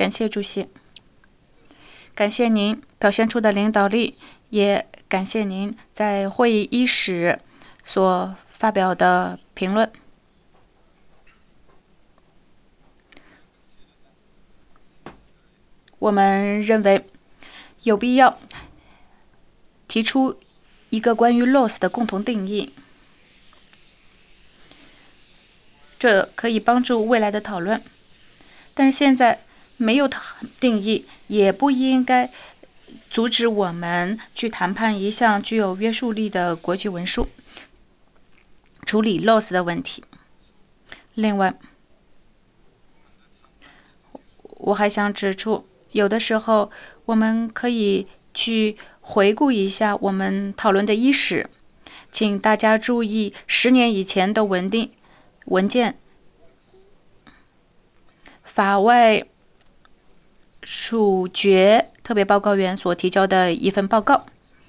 感谢主席，感谢您表现出的领导力，也感谢您在会议伊始所发表的评论。我们认为有必要提出一个关于 loss 的共同定义，这可以帮助未来的讨论。但是现在没有定义，也不应该阻止我们去谈判一项具有约束力的国际文书，处理 loss 的问题。另外，我还想指出，有的时候我们可以去回顾一下我们讨论的伊始，请大家注意10年以前的文件，法外处决特别报告员所提交的一份报告，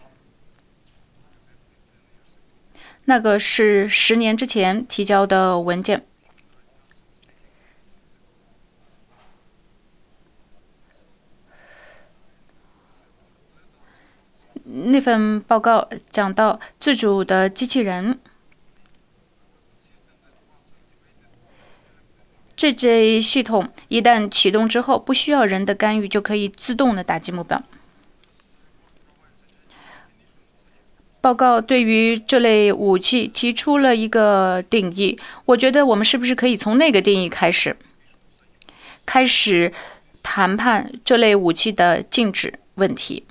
那个是10年之前提交的文件。那份报告讲到自主的机器人，这类系统一旦启动之后，不需要人的干预就可以自动的打击目标。报告对于这类武器提出了一个定义，我觉得我们是不是可以从那个定义开始谈判这类武器的禁止问题？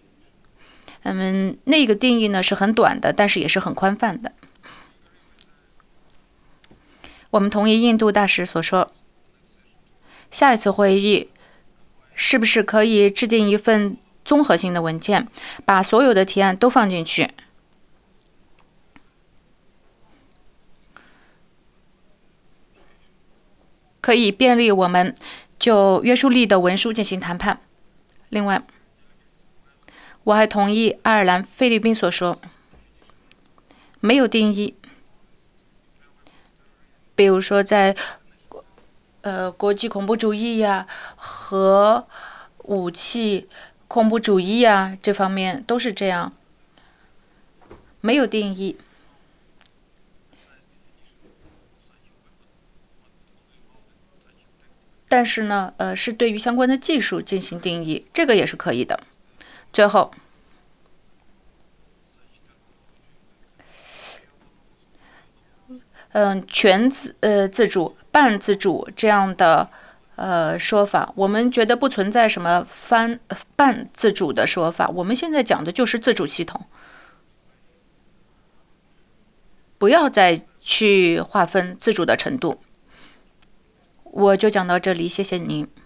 那个定义呢是很短的，但是也是很宽泛的。我们同意印度大使所说，下一次会议是不是可以制定一份综合性的文件，把所有的提案都放进去，可以便利我们就约束力的文书进行谈判。另外，我还同意爱尔兰、菲律宾所说，没有定义，比如说在国际恐怖主义呀、和武器恐怖主义呀这方面都是这样，没有定义。但是呢，是对于相关的技术进行定义，这个也是可以的。最后，全自主、半自主这样的说法，我们觉得不存在什么半自主的说法。我们现在讲的就是自主系统，不要再去划分自主的程度。我就讲到这里，谢谢您。